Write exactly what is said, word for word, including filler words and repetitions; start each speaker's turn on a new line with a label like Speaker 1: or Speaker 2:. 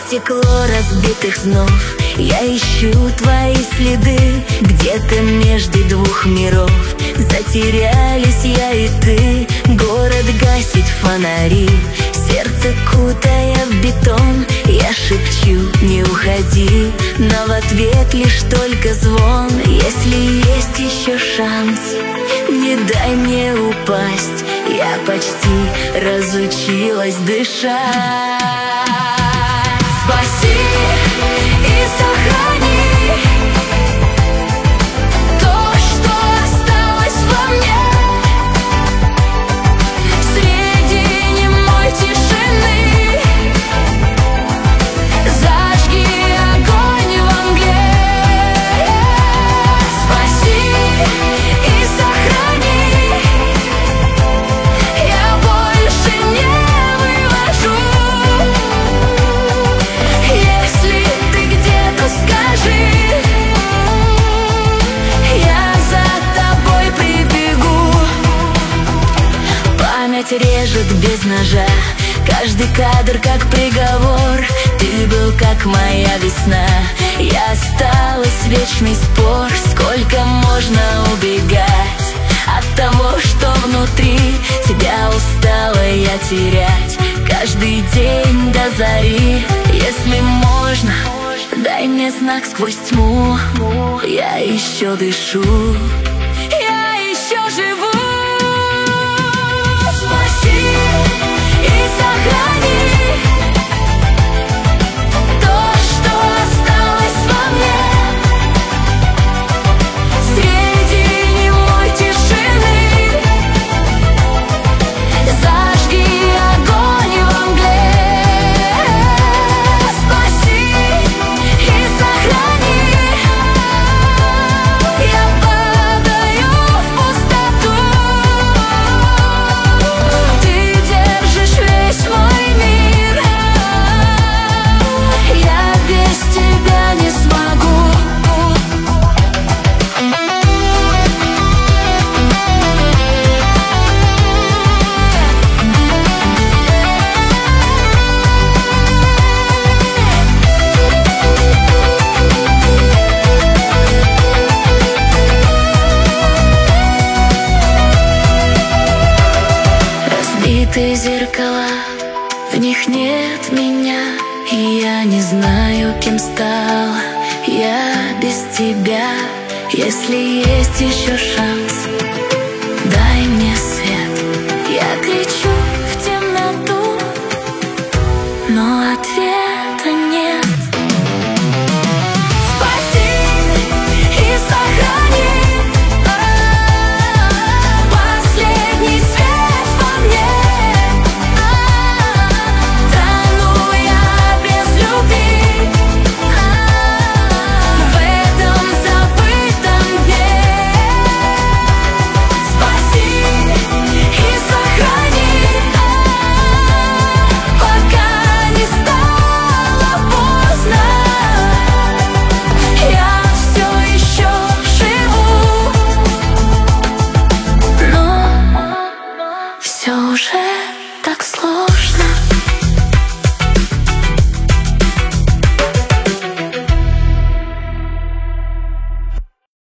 Speaker 1: стекло разбитых снов. Я ищу твои следы где-то между двух миров. Затерялись я и ты, город гасит фонари, сердце кутая в бетон. Я шепчу: не уходи, но в ответ лишь только звон. Если есть еще шанс, не дай мне упасть. Я почти разучилась дышать. Спаси и сохрани то, что осталось во мне. Среди немой тишины зажги огонь во мгле. Спаси и сохрани, я больше не вывожу. Если ты где-то, скажи, я за тобой прибегу. Память режет без ножа, каждый кадр как приговор. Ты был как моя весна, я осталась вечный спор. Сколько можно убегать от того, что внутри тебя устала я терять. Каждый день до зари, если можно, дай мне знак сквозь тьму. Я еще дышу, я еще живу. Спаси и сохрани то, что осталось во мне. Среди немой тишины зажги огонь во мгле. Спаси и сохрани, я падаю в пустоту. Ты держишь весь мой мир, я без тебя не смогу. Разбитые зеркала, в них нет меня, и я не знаю, кем стала я без тебя. Если есть еще шанс,